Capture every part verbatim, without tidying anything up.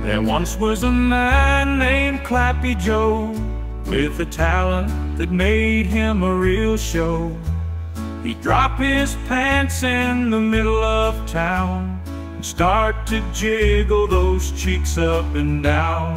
There once was a man named Clappy Joe, with a talent that made him a real show. He'd drop his pants in the middle of town and start to jiggle those cheeks up and down.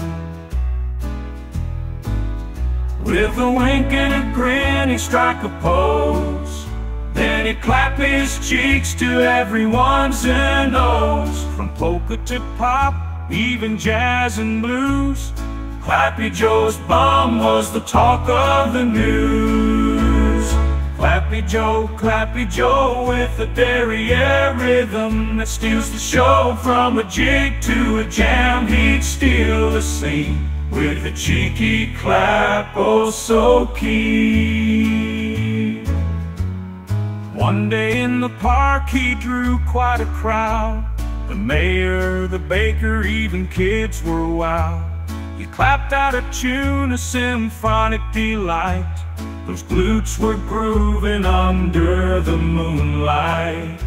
With a wink and a grin, he'd strike a pose. Then he'd clap his cheeks to everyone's nose. From polka to pop, even jazz and blues, Clappy Joe's bum was the talk of the news. Clappy Joe, Clappy Joe, with a derriere rhythm that steals the show. From a jig to a jam, he'd steal the scene with a cheeky clap, oh so keen. One day in the park he drew quite a crowd. The mayor, the baker, even kids were wild. He clapped out a tune, a symphonic delight. Those glutes were grooving under the moonlight.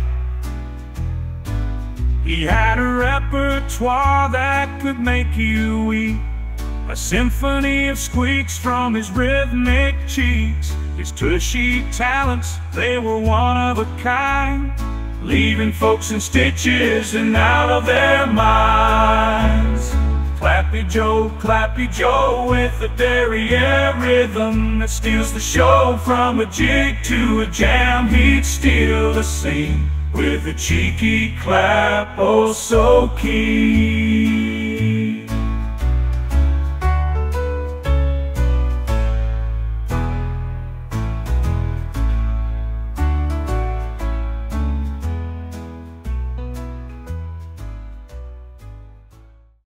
He had a repertoire that could make you weep, a symphony of squeaks from his rhythmic cheeks. His tushy talents, they were one of a kind, leaving folks in stitches and out of their minds. Clappy Joe, Clappy Joe, with a derriere rhythm that steals the show. From a jig to a jam, he'd steal the scene with a cheeky clap, oh so keen.